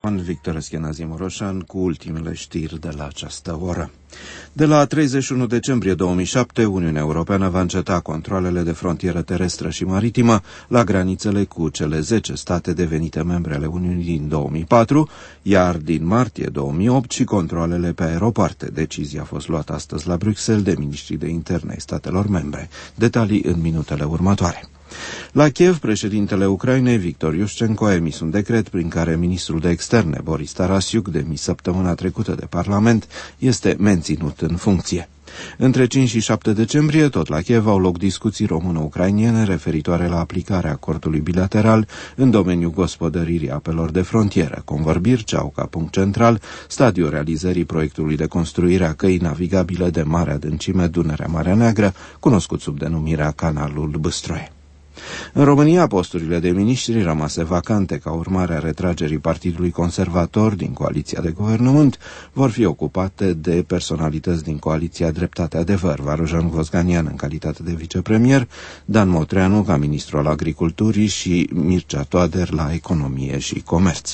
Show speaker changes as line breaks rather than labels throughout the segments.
Victor Eschenazim Roșan cu ultimele știri de la această oră. De la 31 decembrie 2007, Uniunea Europeană va înceta controalele de frontieră terestră și maritimă la granițele cu cele 10 state devenite membre ale Uniunii din 2004, iar din martie 2008 și controalele pe aeropoarte. Decizia a fost luată astăzi la Bruxelles de miniștrii de interne ai statelor membre. Detalii în minutele următoare. La Kiev, președintele Ucrainei, Victor Iușcenko, a emis un decret prin care ministrul de externe, Boris Tarasiuc, demis săptămâna trecută de Parlament, este menținut în funcție. Între 5 și 7 decembrie, tot la Kiev, au loc discuții româno-ucrainiene referitoare la aplicarea acordului bilateral în domeniul gospodăririi apelor de frontieră. Convorbiri ce au ca punct central stadiul realizării proiectului de construire a căii navigabile de mare adâncime Dunărea-Marea Neagră, cunoscut sub denumirea Canalul Băstroie. În România, posturile de miniștri rămase vacante ca urmare a retragerii Partidului Conservator din coaliția de guvernământ vor fi ocupate de personalități din coaliția Dreptate Adevăr, Varujan Vosganian în calitate de vicepremier, Dan Motreanu ca ministru al agriculturii și Mircea Toader la economie și comerț.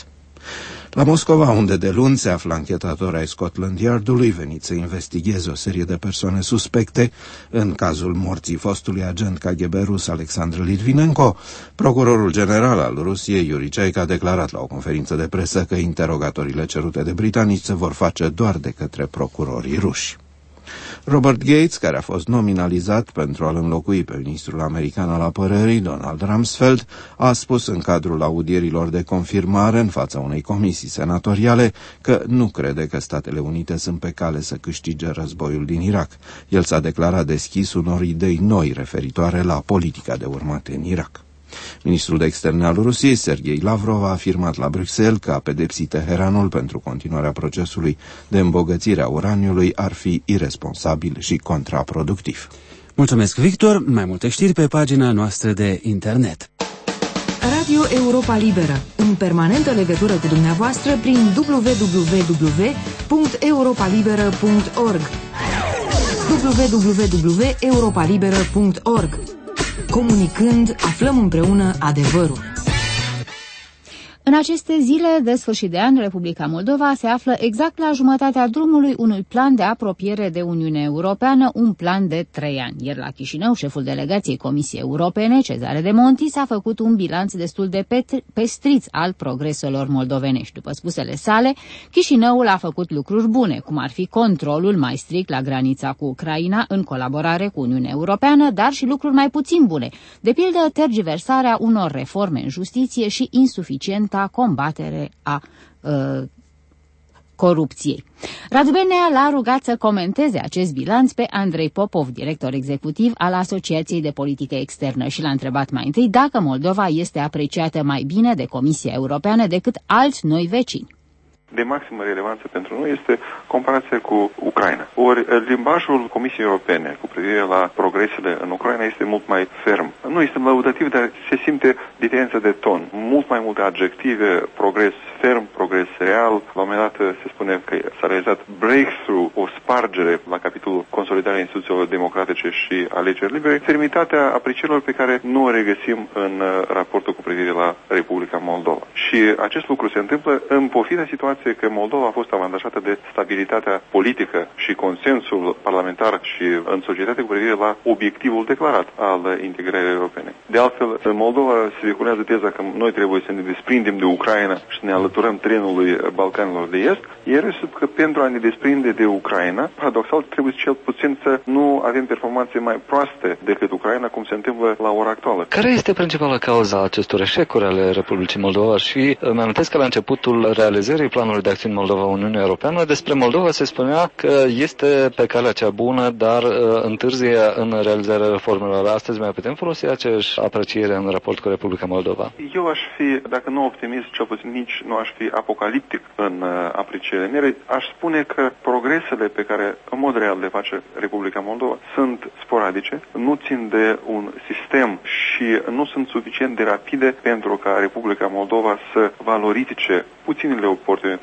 La Moscova, unde de luni se află anchetatori ai Scotland Yardului veniți să investigheze o serie de persoane suspecte în cazul morții fostului agent KGB rus Alexandru Litvinenko, procurorul general al Rusiei, Yuri Chaik, a declarat la o conferință de presă că interogatorile cerute de britanici se vor face doar de către procurorii ruși. Robert Gates, care a fost nominalizat pentru a-l înlocui pe ministrul american al apărării, Donald Rumsfeld, a spus în cadrul audierilor de confirmare în fața unei comisii senatoriale că nu crede că Statele Unite sunt pe cale să câștige războiul din Irak. El s-a declarat deschis unor idei noi referitoare la politica de urmat în Irak. Ministrul de externe al Rusiei, Sergei Lavrov, a afirmat la Bruxelles că a pedepsi Teheranul pentru continuarea procesului de îmbogățire a uraniului ar fi iresponsabil și contraproductiv.
Mulțumesc, Victor. Mai multe știri pe pagina noastră de internet.
Radio Europa Liberă, în permanentă legătură cu dumneavoastră prin www.europalibera.org www.europalibera.org. Comunicând, aflăm împreună adevărul.
În aceste zile de sfârșit de an, Republica Moldova se află exact la jumătatea drumului unui plan de apropiere de Uniunea Europeană, un plan de 3 ani. Iar la Chișinău, șeful delegației Comisiei Europene, Cezare de Montis, a făcut un bilanț destul de pestriț al progreselor moldovenești. După spusele sale, Chișinăul a făcut lucruri bune, cum ar fi controlul mai strict la granița cu Ucraina în colaborare cu Uniunea Europeană, dar și lucruri mai puțin bune, de pildă tergiversarea unor reforme în justiție și insuficientă combatere a corupției. Radu Benea l-a rugat să comenteze acest bilanț pe Andrei Popov, director executiv al Asociației de Politică Externă, și l-a întrebat mai întâi dacă Moldova este apreciată mai bine de Comisia Europeană decât alți noi vecini.
De maximă relevanță pentru noi este comparația cu Ucraina. Ori limbajul Comisiei Europene cu privire la progresele în Ucraina este mult mai ferm. Nu este laudativ, dar se simte diferența de ton. Mult mai multe adjective, progres ferm, progres real. La un moment dat se spune că s-a realizat breakthrough, o spargere la capitolul consolidarea instituțiilor democratice și alegeri libere, fermitatea aprecierilor pe care nu o regăsim în raportul cu privire la Republica Moldova. Și acest lucru se întâmplă în pofida situației că Moldova a fost avantajată de stabilitatea politică și consensul parlamentar și în societate cu privire la obiectivul declarat al integrării europene. De altfel, în Moldova se vehiculează teza că noi trebuie să ne desprindem de Ucraina și să ne alăturăm trenului Balcanilor de Est, iar că pentru a ne desprinde de Ucraina, paradoxal, trebuie cel puțin să nu avem performanțe mai proaste decât Ucraina, cum se întâmplă la ora actuală.
Care este principala cauza acestor eșecuri ale Republicii Moldova? Și îmi amintesc că la începutul realizării planului de acțiuni Moldova-Uniunea Europeană, despre Moldova se spunea că este pe calea cea bună, dar întârzie în realizarea reformelor. Astăzi mai putem folosi aceeași apreciere în raport cu Republica Moldova?
Eu aș fi, dacă nu optimist, cel puțin nici nu aș fi apocaliptic în aprecierea mele. Aș spune că progresele pe care în mod real le face Republica Moldova sunt sporadice, nu țin de un sistem și nu sunt suficient de rapide pentru ca Republica Moldova să valorifice puținele oportunități pe care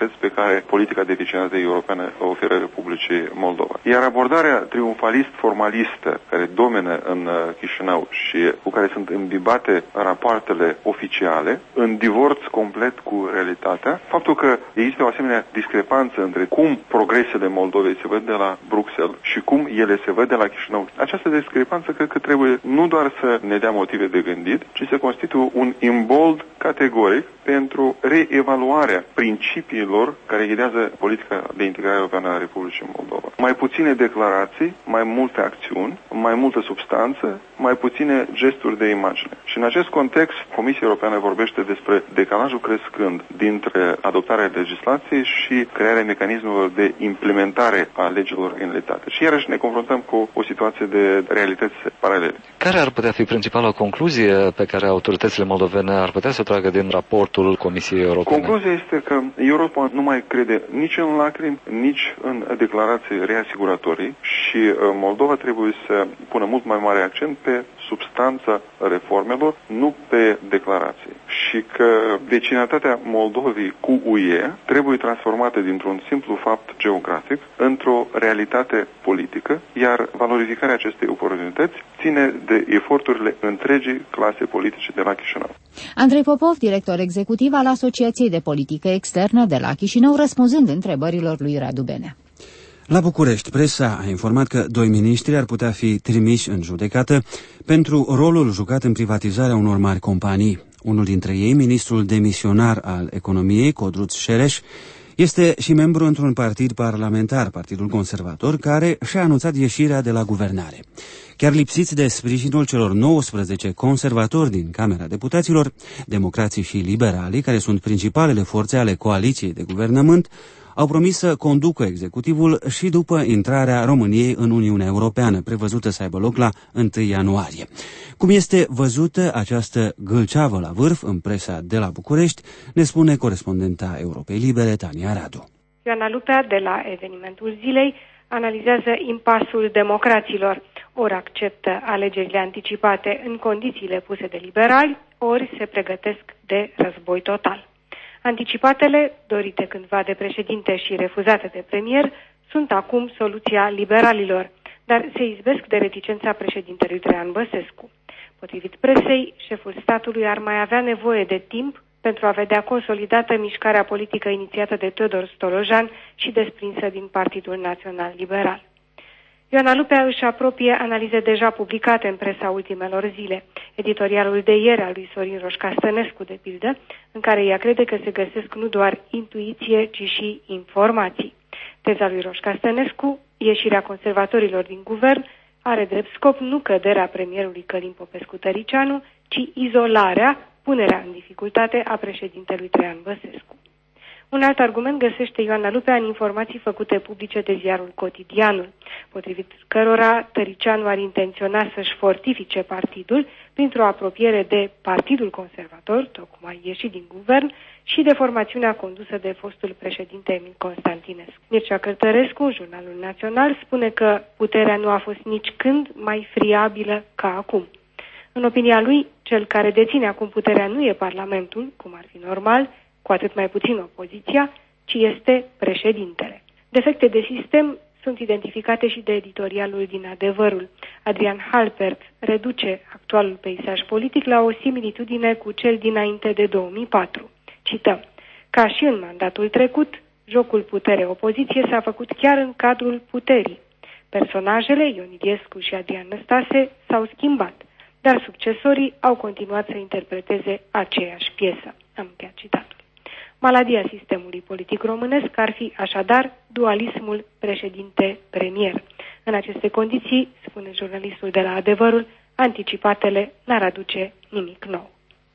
care politica de vecinătate europeană oferă Republicii Moldova. Iar abordarea triumfalist-formalistă care domină în Chișinău și cu care sunt imbibate rapoartele oficiale, în divorț complet cu realitatea, faptul că există o asemenea discrepanță între cum progresele Moldovei se văd de la Bruxelles și cum ele se văd de la Chișinău. Această discrepanță cred că trebuie nu doar să ne dea motive de gândit, ci să constituie un imbold categoric pentru reevaluarea principiilor care ghidează politica de integrare europeană a Republicii Moldova. Mai puține declarații, mai multe acțiuni, mai multă substanță, mai puține gesturi de imagine. Și în acest context, Comisia Europeană vorbește despre decalajul crescând dintre adoptarea legislației și crearea mecanismelor de implementare a legilor în realitate. Și iarăși ne confruntăm cu o situație de realități paralele.
Care ar putea fi principala concluzie pe care autoritățile moldovene ar putea să o tragă din raportul Comisiei Europene?
Concluzia este că Europa nu mai crede nici în lacrimi, nici în declarații reasiguratorii și Moldova trebuie să pună mult mai mare accent pe substanța reformelor, nu pe declarații. Și că vecinătatea Moldovei cu UE trebuie transformată dintr-un simplu fapt geografic într-o realitate politică, iar valorificarea acestei oportunități ține de eforturile întregii clase politice de la Chișinău.
Andrei Popov, director executiv al Asociației de Politică Externă de la Chișinău, răspunzând întrebărilor lui Radu Benea.
La București, presa a informat că 2 miniștri ar putea fi trimiși în judecată pentru rolul jucat în privatizarea unor mari companii. Unul dintre ei, ministrul demisionar al economiei, Codruț Șereș, este și membru într-un partid parlamentar, Partidul Conservator, care și-a anunțat ieșirea de la guvernare. Chiar lipsiți de sprijinul celor 19 conservatori din Camera Deputaților, democrații și liberalii, care sunt principalele forțe ale coaliției de guvernământ, au promis să conducă executivul și după intrarea României în Uniunea Europeană, prevăzută să aibă loc la 1 ianuarie. Cum este văzută această gâlceavă la vârf în presa de la București, ne spune corespondenta Europei Libere, Tania Radu.
Ioana Lupea, de la Evenimentul Zilei, analizează impasul democraților. Ori acceptă alegerile anticipate în condițiile puse de liberali, ori se pregătesc de război total. Anticipatele, dorite cândva de președinte și refuzate de premier, sunt acum soluția liberalilor, dar se izbesc de reticența președintelui Traian Băsescu. Potrivit presei, șeful statului ar mai avea nevoie de timp pentru a vedea consolidată mișcarea politică inițiată de Teodor Stolojan și desprinsă din Partidul Național Liberal. Ioana Lupea își apropie analize deja publicate în presa ultimelor zile. Editorialul de ieri al lui Sorin Roșca Stănescu, de pildă, în care ea crede că se găsesc nu doar intuiție, ci și informații. Teza lui Roșca Stănescu, ieșirea conservatorilor din guvern, are drept scop nu căderea premierului Călin Popescu-Tăricianu, ci izolarea, punerea în dificultate a președintelui Traian Băsescu. Un alt argument găsește Ioana Lupea în informații făcute publice de ziarul Cotidianul, potrivit cărora Tăricianu ar intenționa să-și fortifice partidul printr-o apropiere de Partidul Conservator, tocmai ieșit din guvern, și de formațiunea condusă de fostul președinte Emil Constantinescu. Mircea Cărtărescu, Jurnalul Național, spune că puterea nu a fost nici când mai friabilă ca acum. În opinia lui, cel care deține acum puterea nu e Parlamentul, cum ar fi normal, cu atât mai puțin opoziția, ci este președintele. Defecte de sistem sunt identificate și de editorialul din Adevărul. Adrian Halpert reduce actualul peisaj politic la o similitudine cu cel dinainte de 2004. Cităm: ca și în mandatul trecut, jocul putere-opoziție s-a făcut chiar în cadrul puterii. Personajele, Ion Iliescu și Adrian Năstase, s-au schimbat, dar succesorii au continuat să interpreteze aceeași piesă. Am încheiat citatul. Maladia sistemului politic românesc ar fi așadar dualismul președinte-premier. În aceste condiții, spune jurnalistul de la Adevărul, anticipatele n-ar aduce nimic nou.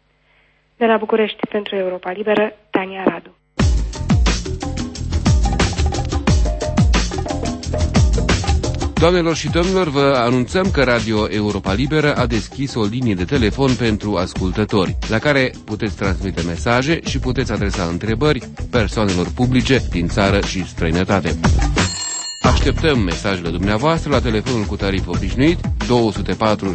De la București pentru Europa Liberă, Tania Radu.
Doamnelor și domnilor, vă anunțăm că Radio Europa Liberă a deschis o linie de telefon pentru ascultători, la care puteți transmite mesaje și puteți adresa întrebări persoanelor publice din țară și străinătate. Așteptăm mesajele dumneavoastră la telefonul cu tarif obișnuit 204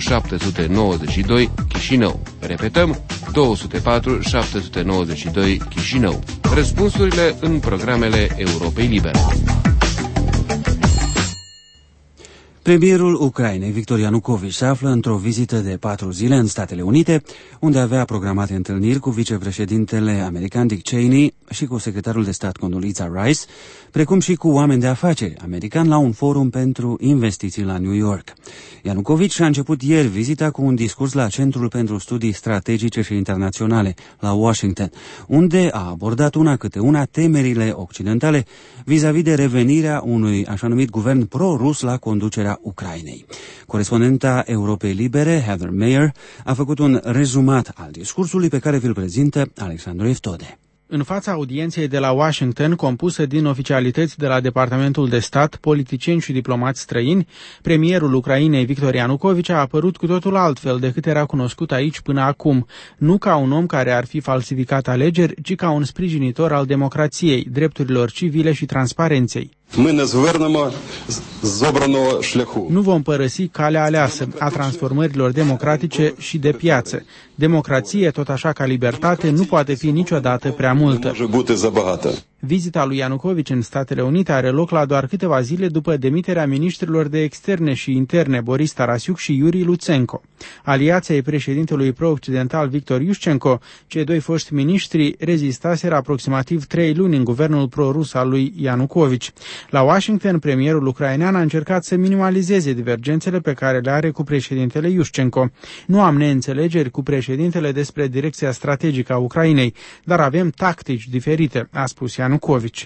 792 Chișinău. Repetăm, 204 792 Chișinău. Răspunsurile în programele Europei Libere.
Premierul Ucrainei, Viktor Yanukovych, se află într-o vizită de 4 zile în Statele Unite, unde avea programate întâlniri cu vicepreședintele american Dick Cheney și cu secretarul de stat Condoleezza Rice, precum și cu oameni de afaceri americani la un forum pentru investiții la New York. Yanukovych a început ieri vizita cu un discurs la Centrul pentru Studii Strategice și Internaționale, la Washington, unde a abordat una câte una temerile occidentale vis-a-vis de revenirea unui așa numit guvern pro-rus la conducerea Ucrainei. Corespondenta Europei Libere, Heather Mayer, a făcut un rezumat al discursului pe care vi-l prezintă Alexandru Eftode.
În fața audienței de la Washington, compusă din oficialități de la Departamentul de Stat, politicieni și diplomați străini, premierul Ucrainei, Viktor Yanukovych, a apărut cu totul altfel decât era cunoscut aici până acum, nu ca un om care ar fi falsificat alegeri, ci ca un sprijinitor al democrației, drepturilor civile și transparenței. Nu vom părăsi calea aleasă a transformărilor democratice și de piață. Democrație, tot așa ca libertate, nu poate fi niciodată prea multă. Vizita lui Yanukovych în Statele Unite are loc la doar câteva zile după demiterea ministrilor de externe și interne Boris Tarasiuc și Iuri Lutsenko. Aliații președintelui pro-occidental Victor Yushchenko, cei doi foști miniștri, rezistaseră aproximativ 3 luni în guvernul pro-rus al lui Yanukovych. La Washington, premierul ucrainean a încercat să minimalizeze divergențele pe care le are cu președintele Yushchenko. Nu am neînțelegeri cu președintele despre direcția strategică a Ucrainei, dar avem tactici diferite, a spus Yanukovych.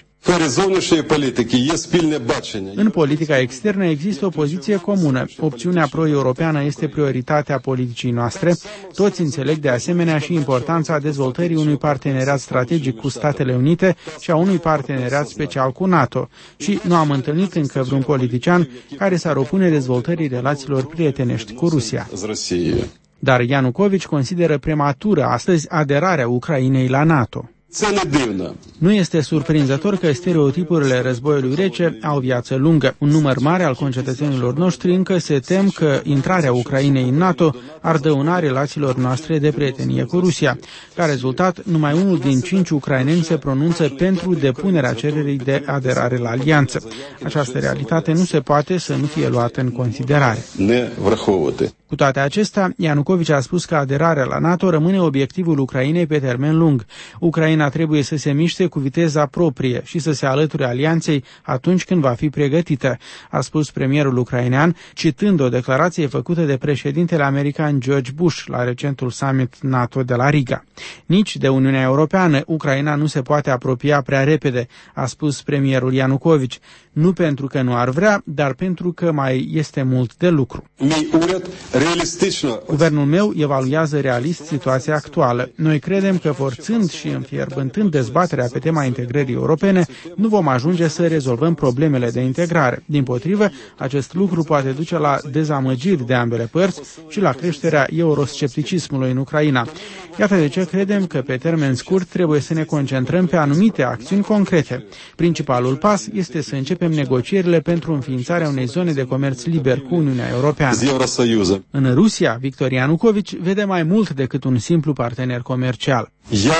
În politica externă există o poziție comună. Opțiunea pro-europeană este prioritatea politicii noastre. Toți înțeleg de asemenea și importanța dezvoltării unui parteneriat strategic cu Statele Unite și a unui parteneriat special cu NATO. Și nu am întâlnit încă vreun politician care s-ar opune dezvoltării relațiilor prietenești cu Rusia. Dar Yanukovych consideră prematură astăzi aderarea Ucrainei la NATO. Nu este surprinzător că stereotipurile războiului rece au viață lungă. Un număr mare al concetățenilor noștri încă se tem că intrarea Ucrainei în NATO ar dăuna relațiilor noastre de prietenie cu Rusia. Ca rezultat, numai unul din 5 ucraineni se pronunță pentru depunerea cererii de aderare la alianță. Această realitate nu se poate să nu fie luată în considerare. Cu toate acestea, Yanukovych a spus că aderarea la NATO rămâne obiectivul Ucrainei pe termen lung. Ucraina trebuie să se miște cu viteza proprie și să se alăture alianței atunci când va fi pregătită, a spus premierul ucrainean, citând o declarație făcută de președintele american George Bush la recentul summit NATO de la Riga. Nici de Uniunea Europeană, Ucraina nu se poate apropia prea repede, a spus premierul Yanukovych, nu pentru că nu ar vrea, dar pentru că mai este mult de lucru. Guvernul meu evaluează realist situația actuală. Noi credem că forțând și înfierbântând dezbaterea pe tema integrării europene, nu vom ajunge să rezolvăm problemele de integrare. Dimpotrivă, acest lucru poate duce la dezamăgiri de ambele părți și la creșterea euroscepticismului în Ucraina. Iată de ce credem că pe termen scurt trebuie să ne concentrăm pe anumite acțiuni concrete. Principalul pas este să începem negocierile pentru înființarea unei zone de comerț liber cu Uniunea Europeană. În Rusia, Viktor Yanukovych vede mai mult decât un simplu partener comercial.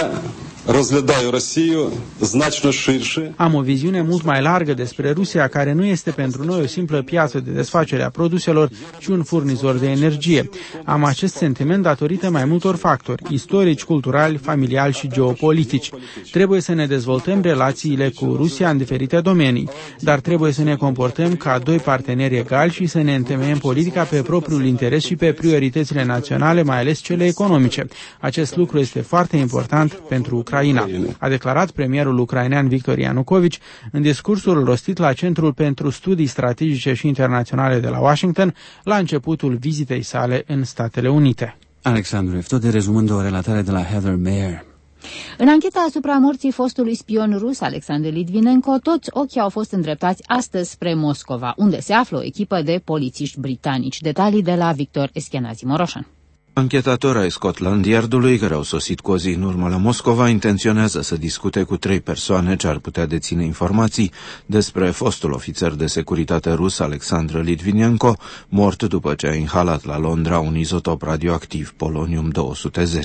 Am o viziune mult mai largă despre Rusia, care nu este pentru noi o simplă piață de desfacere a produselor, ci un furnizor de energie. Am acest sentiment datorită mai multor factori, istorici, culturali, familiali și geopolitici. Trebuie să ne dezvoltăm relațiile cu Rusia în diferite domenii, dar trebuie să ne comportăm ca doi parteneri egali și să ne întemeiem politica pe propriul interes și pe prioritățile naționale, mai ales cele economice. Acest lucru este foarte important pentru Ucraina, a declarat premierul ucrainean Viktor Yanukovych în discursul rostit la Centrul pentru Studii Strategice și Internaționale de la Washington la începutul vizitei sale în Statele Unite.
Alexandru Eftode, rezumând o relatare de la Heather Mayer.
În ancheta asupra morții fostului spion rus Alexander Litvinenko, toți ochii au fost îndreptați astăzi spre Moscova, unde se află o echipă de polițiști britanici. Detalii de la Victor Eschenazi Moroșan.
Anchetatori ai Scotland Yardului, care au sosit cu o zi în urmă la Moscova, intenționează să discute cu 3 persoane ce ar putea deține informații despre fostul ofițer de securitate rus Alexandru Litvinenko, mort după ce a inhalat la Londra un izotop radioactiv polonium-210.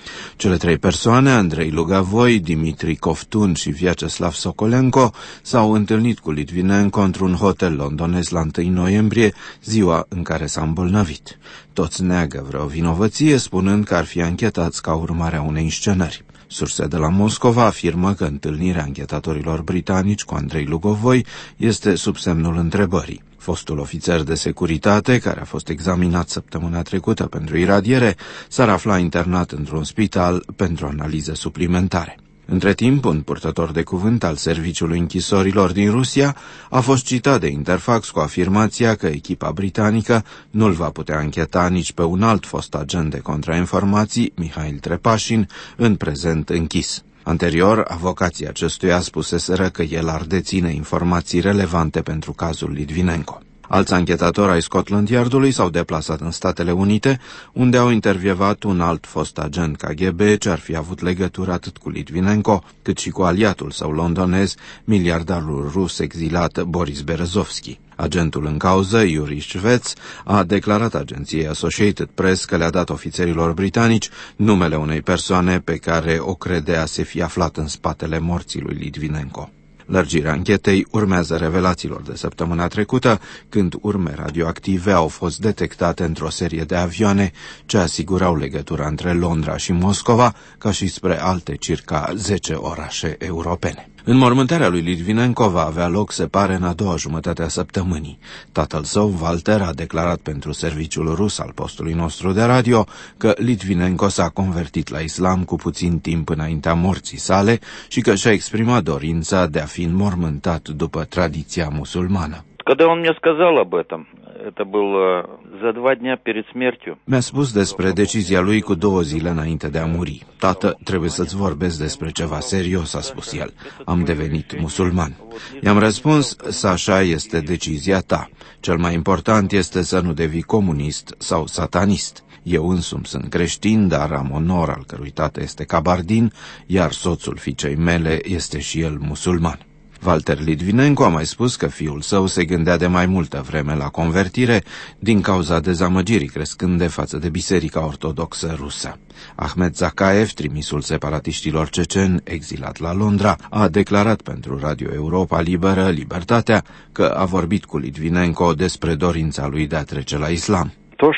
Cele 3 persoane, Andrei Lugavoi, Dimitri Kovtun și Vyacheslav Sokolenko, s-au întâlnit cu Litvinenko într-un hotel londonez la 1 noiembrie, ziua în care s-a îmbolnăvit. Toți neagă vreo vinovăție, spunând că ar fi anchetați ca urmare a unei inscenări. Surse de la Moscova afirmă că întâlnirea anchetatorilor britanici cu Andrei Lugavoi este sub semnul întrebării. Fostul ofițer de securitate, care a fost examinat săptămâna trecută pentru iradiere, s-ar afla internat într-un spital pentru analize suplimentare. Între timp, un purtător de cuvânt al Serviciului Închisorilor din Rusia a fost citat de Interfax cu afirmația că echipa britanică nu-l va putea ancheta nici pe un alt fost agent de contrainformații, Mihail Trepașin, în prezent închis. Anterior, avocații acestuia spuseseră că el ar deține informații relevante pentru cazul Litvinenko. Alți anchetatori ai Scotland Yardului s-au deplasat în Statele Unite, unde au intervievat un alt fost agent KGB ce ar fi avut legătură atât cu Litvinenko, cât și cu aliatul său londonez, miliardarul rus exilat Boris Berezovski. Agentul în cauză, Yuri Shvets, a declarat agenției Associated Press că le-a dat ofițerilor britanici numele unei persoane pe care o credea se fi aflat în spatele morții lui Litvinenko. Lărgirea anchetei urmează revelațiilor de săptămâna trecută, când urme radioactive au fost detectate într-o serie de avioane ce asigurau legătura între Londra și Moscova, ca și spre alte circa 10 orașe europene. Înmormântarea lui Litvinenko va avea loc, se pare, în a doua jumătate a săptămânii. Tatăl său, Walter, a declarat pentru serviciul rus al postului nostru de radio că Litvinenko s-a convertit la islam cu puțin timp înaintea morții sale și că și-a exprimat dorința de a fi înmormântat după tradiția musulmană.
Когда он мне сказал об этом, это было за 2 дня перед смертью.
Mi-a spus despre decizia lui cu 2 zile înainte de a muri. Tată, trebuie să-ți vorbesc despre ceva serios, a spus el. Am devenit musulman. I-am răspuns, Sasha, este decizia ta. Cel mai important este să nu devii comunist sau satanist. Eu însumi sunt creștin, dar am onor al cărui tată este cabardin, iar soțul fiicei mele este și el musulman. Walter Litvinenko a mai spus că fiul său se gândea de mai multă vreme la convertire din cauza dezamăgirii crescânde față de Biserica Ortodoxă rusă. Ahmed Zakaev, trimisul separatiștilor ceceni exilat la Londra, a declarat pentru Radio Europa Liberă, Libertatea, că a vorbit cu Litvinenko despre dorința lui de a trece la islam.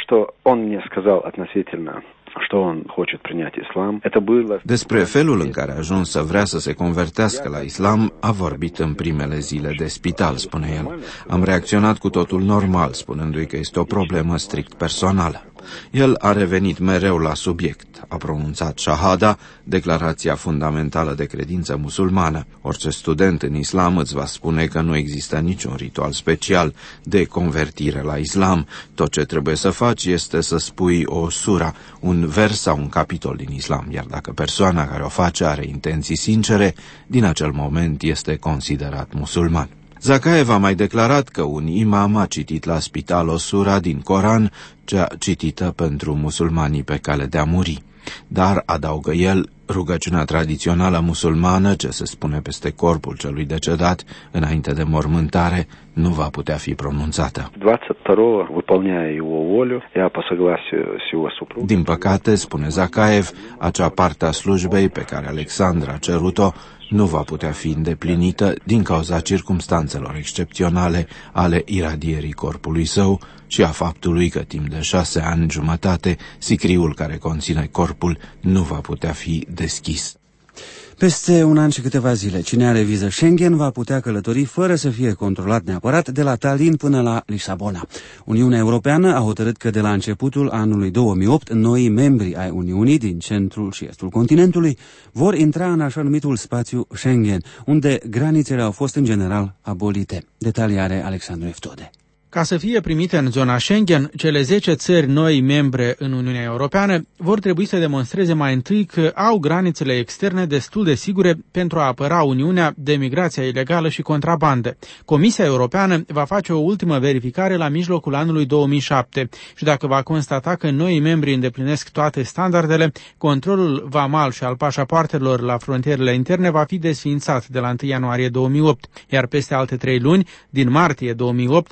Despre felul în care a ajuns să vrea să se convertească la islam, a vorbit în primele zile de spital, spune el. Am reacționat cu totul normal, spunându-i că este o problemă strict personală. El a revenit mereu la subiect, a pronunțat shahada, declarația fundamentală de credință musulmană. Orice student în islam îți va spune că nu există niciun ritual special de convertire la islam. Tot ce trebuie să faci este să spui o sura, un vers sau un capitol din islam, iar dacă persoana care o face are intenții sincere, din acel moment este considerat musulman. Zakaev a mai declarat că un imam a citit la spital o sura din Coran, cea citită pentru musulmanii pe cale de a muri. Dar, adaugă el, rugăciunea tradițională musulmană, ce se spune peste corpul celui decedat înainte de mormântare, nu va putea fi pronunțată. Din păcate, spune Zakaev, acea parte a slujbei pe care Alexandra a cerut-o nu va putea fi îndeplinită din cauza circumstanțelor excepționale ale iradierii corpului său și a faptului că timp de 6 ani jumătate sicriul care conține corpul nu va putea fi deschis.
Peste un an și câteva zile, cine are viză Schengen va putea călători fără să fie controlat neapărat de la Tallinn până la Lisabona. Uniunea Europeană a hotărât că de la începutul anului 2008, noi membri ai Uniunii din centrul și estul continentului vor intra în așa numitul spațiu Schengen, unde granițele au fost în general abolite. Detalii are Alexandru Eftode.
Ca să fie primite în zona Schengen, cele 10 țări noi membre în Uniunea Europeană vor trebui să demonstreze mai întâi că au granițele externe destul de sigure pentru a apăra Uniunea de migrația ilegală și contrabandă. Comisia Europeană va face o ultimă verificare la mijlocul anului 2007 și dacă va constata că noi membri îndeplinesc toate standardele, controlul vamal și al pașapoartelor la frontierele interne va fi desființat de la 1 ianuarie 2008, iar peste alte 3 luni, din martie 2008, va fi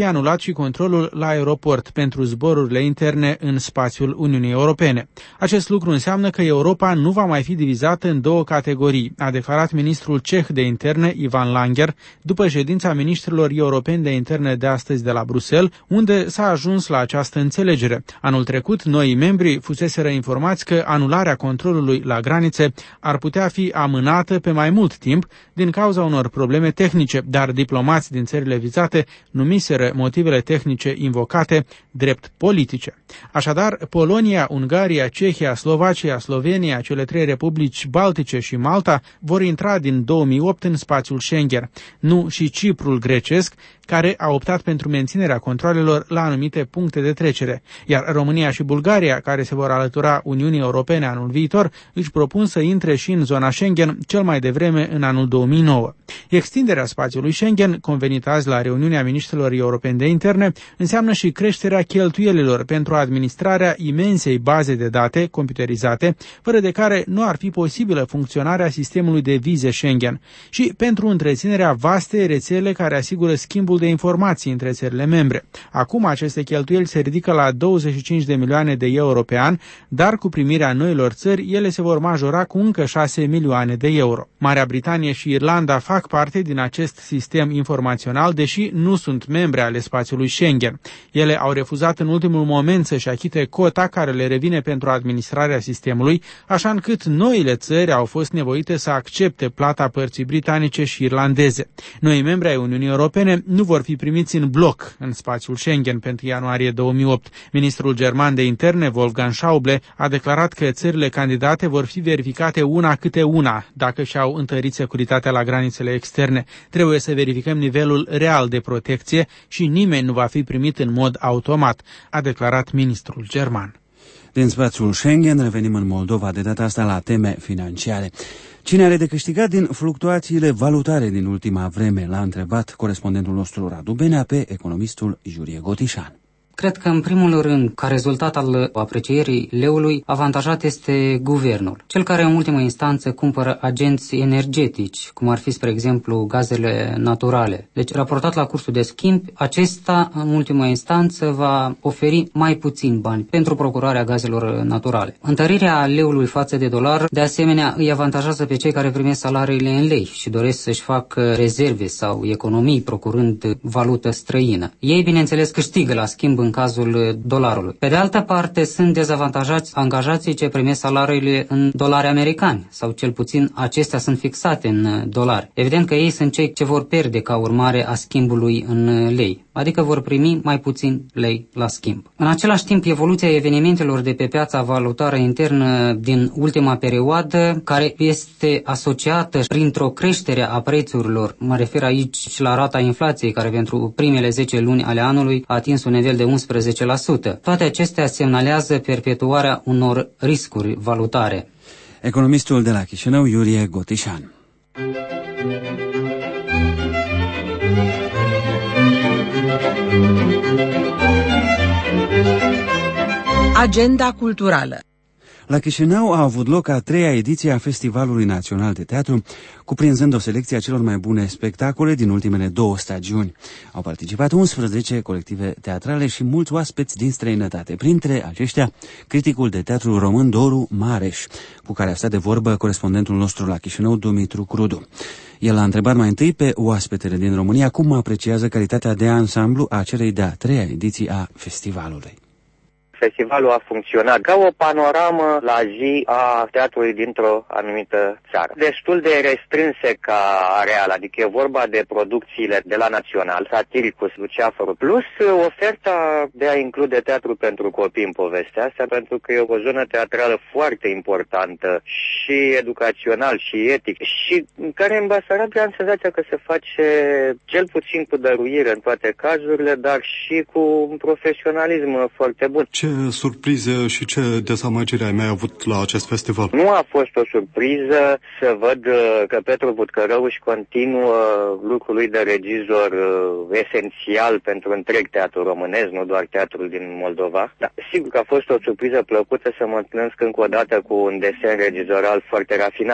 fi anulat și controlul la aeroport pentru zborurile interne în spațiul Uniunii Europene. Acest lucru înseamnă că Europa nu va mai fi divizată în două categorii, a declarat ministrul ceh de interne Ivan Langer după ședința ministrilor europeni de interne de astăzi de la Bruxelles, unde s-a ajuns la această înțelegere. Anul trecut, noii membri fuseseră informați că anularea controlului la granițe ar putea fi amânată pe mai mult timp din cauza unor probleme tehnice, dar diplomați din țările vizate numiseră motivele tehnice invocate drept politice. Așadar, Polonia, Ungaria, Cehia, Slovacia, Slovenia, cele 3 republici baltice și Malta vor intra din 2008 în spațiul Schengen, nu și Ciprul grecesc, care a optat pentru menținerea controalelor la anumite puncte de trecere, iar România și Bulgaria, care se vor alătura Uniunii Europene anul viitor, își propun să intre și în zona Schengen cel mai devreme în anul 2009. Extinderea spațiului Schengen, convenită azi la reuniunea miniștrilor europeni de interne, înseamnă și creșterea cheltuielilor pentru administrarea imensei baze de date computerizate, fără de care nu ar fi posibilă funcționarea sistemului de vize Schengen, și pentru întreținerea vastei rețele care asigură schimbul de informații între țările membre. Acum aceste cheltuieli se ridică la 25 de milioane de euro pe an, dar cu primirea noilor țări, ele se vor majora cu încă 6 milioane de euro. Marea Britanie și Irlanda fac parte din acest sistem informațional, deși nu sunt membre ale spațiului Schengen. Ele au refuzat în ultimul moment să-și achite cota care le revine pentru administrarea sistemului, așa încât noile țări au fost nevoite să accepte plata părții britanice și irlandeze. Noi membri ai Uniunii Europene nu vor fi primiți în bloc în spațiul Schengen pentru ianuarie 2008. Ministrul german de interne, Wolfgang Schäuble, a declarat că țările candidate vor fi verificate una câte una dacă și-au întărit securitatea la granițele externe. Trebuie să verificăm nivelul real de protecție și nimeni nu va fi primit în mod automat, a declarat ministrul german.
Din spațiul Schengen revenim în Moldova, de data asta la teme financiare. Cine are de câștigat din fluctuațiile valutare din ultima vreme? L-a întrebat corespondentul nostru Radu Benea pe economistul Iurie Gotișan.
Cred că, în primul rând, ca rezultat al aprecierii leului, avantajat este guvernul, cel care în ultimă instanță cumpără agenți energetici, cum ar fi, spre exemplu, gazele naturale. Deci, raportat la cursul de schimb, acesta, în ultimă instanță, va oferi mai puțin bani pentru procurarea gazelor naturale. Întărirea leului față de dolar, de asemenea, îi avantajează pe cei care primesc salariile în lei și doresc să-și facă rezerve sau economii procurând valută străină. Ei, bineînțeles, câștigă la schimb în cazul dolarului. Pe de altă parte, sunt dezavantajați angajații ce primesc salariile în dolari americani, sau cel puțin acestea sunt fixate în dolari. Evident că ei sunt cei ce vor pierde ca urmare a schimbului în lei, adică vor primi mai puțin lei la schimb. În același timp, evoluția evenimentelor de pe piața valutară internă din ultima perioadă, care este asociată printr-o creștere a prețurilor, mă refer aici și la rata inflației, care pentru primele 10 luni ale anului a atins un nivel de 11%. Toate acestea semnalează perpetuarea unor riscuri valutare.
Economistul de la Chișinău, Iurie Gotișan.
Agenda culturală.
La Chișinău a avut loc a 3-a ediție a Festivalului Național de Teatru, cuprinzând o selecție a celor mai bune spectacole din ultimele 2 stagiuni. Au participat 11 colective teatrale și mulți oaspeți din străinătate, printre aceștia criticul de teatru român Doru Mareș, cu care a stat de vorbă corespondentul nostru la Chișinău, Dumitru Crudu. El a întrebat mai întâi pe oaspetele din România cum apreciază calitatea de ansamblu a celei de-a 3-a ediții a festivalului.
Festivalul a funcționat ca o panoramă la zi a teatrului dintr-o anumită țară. Destul de restrânse ca areal, adică e vorba de producțiile de la Național, Satiricus, Luceafărul, plus oferta de a include teatru pentru copii în povestea asta, pentru că e o zonă teatrală foarte importantă și educațional și etic și care în Basarabia am senzația că se face cel puțin cu dăruire în toate cazurile, dar și cu un profesionalism foarte bun.
Ce surprize și ce dezamăgire ai mai avut la acest festival?
Nu a fost o surpriză să văd că Petru Butcărău își continuă lucrul lui de regizor esențial pentru întreg teatru românesc, nu doar teatrul din Moldova. Dar sigur că a fost o surpriză plăcută să mă întâlnesc încă o dată cu un desen regizoral foarte rafinat.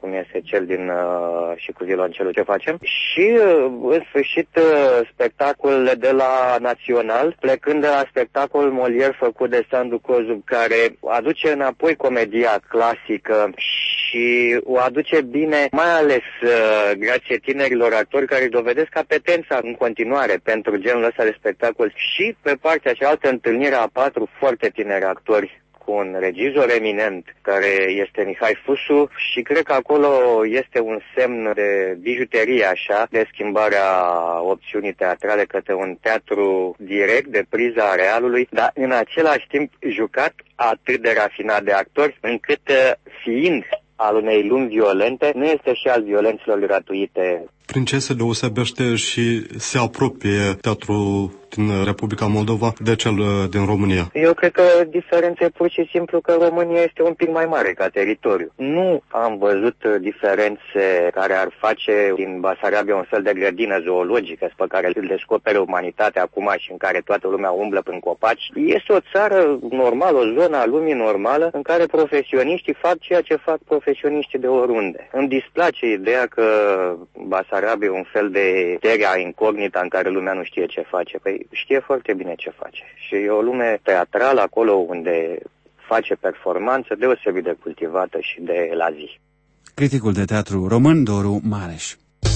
cum este cel din și cu violoncelul ce facem. Și în sfârșit spectacolele de la Național, plecând de la spectacol Molière făcut de Sandu Cozu, care aduce înapoi comedia clasică și o aduce bine, mai ales grație tinerilor actori care dovedesc apetența în continuare pentru genul ăsta de spectacol. Și pe partea cealaltă întâlnirea a 4 foarte tineri actori cu un regizor eminent care este Mihai Fusu și cred că acolo este un semn de bijuterie așa, de schimbarea opțiunii teatrale către un teatru direct de priza realului, dar în același timp jucat atât de rafinat de actori încât fiind al unei lumi violente, nu este și al violențelor gratuite.
Prin ce se deosebește și se apropie teatrul din Republica Moldova de cel din România?
Eu cred că diferența e pur și simplu că România este un pic mai mare ca teritoriu. Nu am văzut diferențe care ar face din Basarabia un fel de grădină zoologică pe care îl descopere umanitatea acum și în care toată lumea umblă prin copaci. Este o țară normală, o zonă a lumii normală în care profesioniștii fac ceea ce fac profesioniștii de oriunde. Îmi displace ideea că Basarabia e un fel de terra incognita în care lumea nu știe ce face. Păi știe foarte bine ce face. Și e o lume teatrală acolo unde face performanță deosebit de cultivată și de la zi.
Criticul de teatru român Doru Mareș.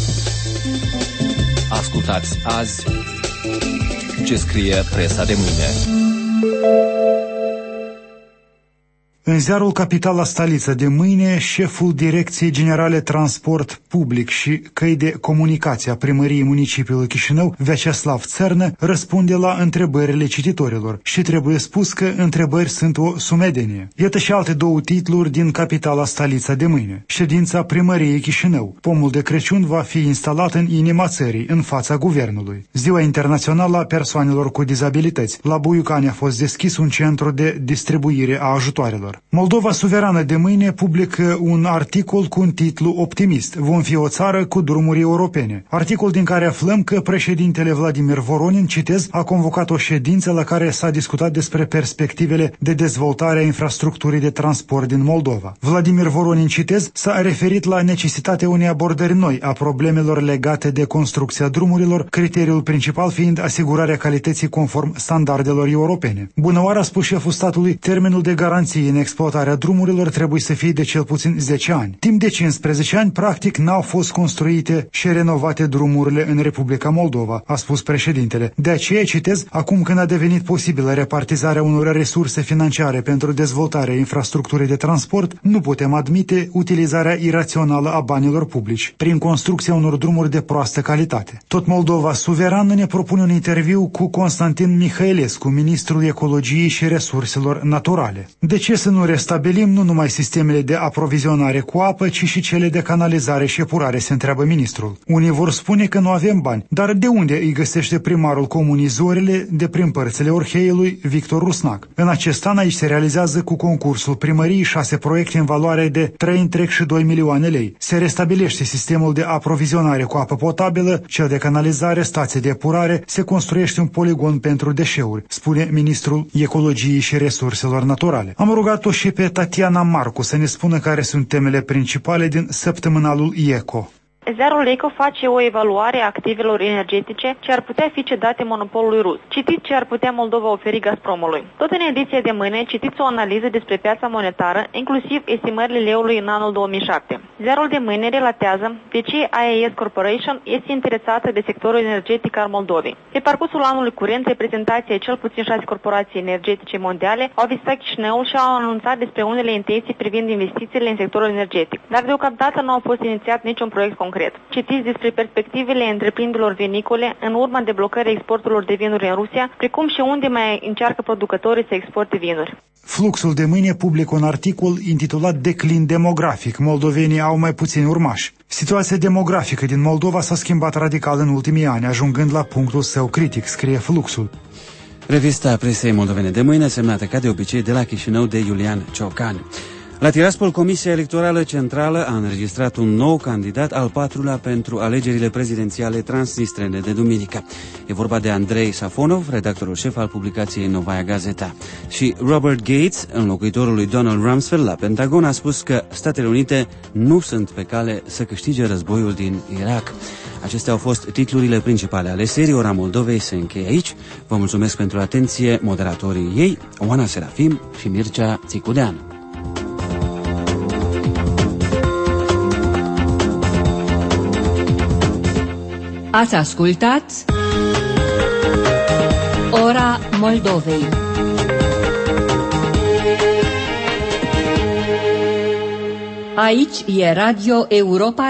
Ascultați azi ce scrie presa de mâine.
În ziarul Capitala Staliță de mâine, șeful Direcției Generale Transport Public și Căi de Comunicație a Primăriei Municipiului Chișinău, Vyacheslav Țernă, răspunde la întrebările cititorilor și trebuie spus că întrebări sunt o sumedenie. Iată și alte 2 titluri din Capitala Staliță de mâine. Ședința Primăriei Chișinău. Pomul de Crăciun va fi instalat în inima țării, în fața guvernului. Ziua Internațională a Persoanelor cu Dizabilități. La Buiucani a fost deschis un centru de distribuire a ajutoarelor. Moldova suverană de mâine publică un articol cu un titlu optimist. Vom fi o țară cu drumuri europene. Articol din care aflăm că președintele Vladimir Voronin, citez, a convocat o ședință la care s-a discutat despre perspectivele de dezvoltare a infrastructurii de transport din Moldova. Vladimir Voronin, citez, s-a referit la necesitatea unei abordări noi a problemelor legate de construcția drumurilor, criteriul principal fiind asigurarea calității conform standardelor europene. Bunăoară, a spus șeful statului, termenul de garanție în exploatarea drumurilor trebuie să fie de cel puțin 10 ani. Timp de 15 ani, practic, n-au fost construite și renovate drumurile în Republica Moldova, a spus președintele. De aceea, citez, acum când a devenit posibilă repartizarea unor resurse financiare pentru dezvoltarea infrastructurii de transport, nu putem admite utilizarea irațională a banilor publici prin construcția unor drumuri de proastă calitate. Tot Moldova suverană ne propune un interviu cu Constantin Mihailescu, ministrul Ecologiei și Resurselor Naturale. De ce să nu restabilim nu numai sistemele de aprovizionare cu apă, ci și cele de canalizare și epurare, se întreabă ministrul. Unii vor spune că nu avem bani, dar de unde îi găsește primarul comunii Zorile de prin părțile Orheiului, Victor Rusnac? În acest an aici se realizează cu concursul primăriei 6 proiecte în valoare de 3,2 milioane lei. Se restabilește sistemul de aprovizionare cu apă potabilă, cel de canalizare, stație de epurare, se construiește un poligon pentru deșeuri, spune ministrul Ecologiei și Resurselor Naturale. Am rugat-o și pe Tatiana Marcu să ne spună care sunt temele principale din săptămânalul IECO.
Ziarul ECO face o evaluare a activelor energetice ce ar putea fi cedate monopolului rus. Citiți ce ar putea Moldova oferi Gazpromului. Tot în ediția de mâine citiți o analiză despre piața monetară, inclusiv estimările leului în anul 2007. Ziarul de mâine relatează de ce IAS Corporation este interesată de sectorul energetic al Moldovei. Pe parcursul anului curent, reprezentații cel puțin 6 corporații energetice mondiale au vizitat Chișinăul și au anunțat despre unele intenții privind investițiile în sectorul energetic. Dar deocamdată nu au fost inițiat niciun proiect concret. Citiți despre perspectivele întreprinderilor vinicole în urma deblocării exporturilor de vinuri în Rusia, precum și unde mai încearcă producătorii să exporte vinuri.
Fluxul de mâine publică un articol intitulat Declin demografic. Moldovenii au mai puțini urmași. Situația demografică din Moldova s-a schimbat radical în ultimii ani, ajungând la punctul său critic, scrie Fluxul.
Revista presei moldovene de mâine, semnată ca de obicei de la Chișinău de Iulian Ciocan. La Tiraspol, Comisia Electorală Centrală a înregistrat un nou candidat, al patrulea pentru alegerile prezidențiale transnistrene de duminică. E vorba de Andrei Safonov, redactorul șef al publicației Novaya Gazeta. Și Robert Gates, înlocuitorul lui Donald Rumsfeld la Pentagon, a spus că Statele Unite nu sunt pe cale să câștige războiul din Irak. Acestea au fost titlurile principale ale serii. Ora Moldovei se încheie aici. Vă mulțumesc pentru atenție, moderatorii ei, Oana Serafim și Mircea Țicudean.
Ați ascultat Ora Moldovei. Aici e Radio Europa